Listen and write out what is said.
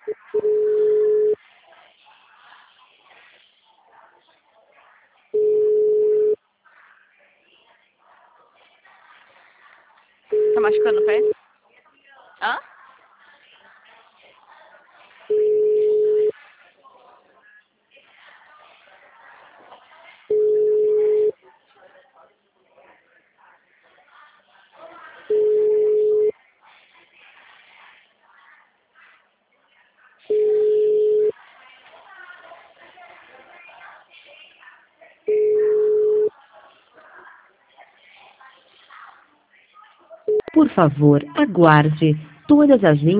Tá machucando o pé? Hã? Por favor, aguarde. Todas as linhas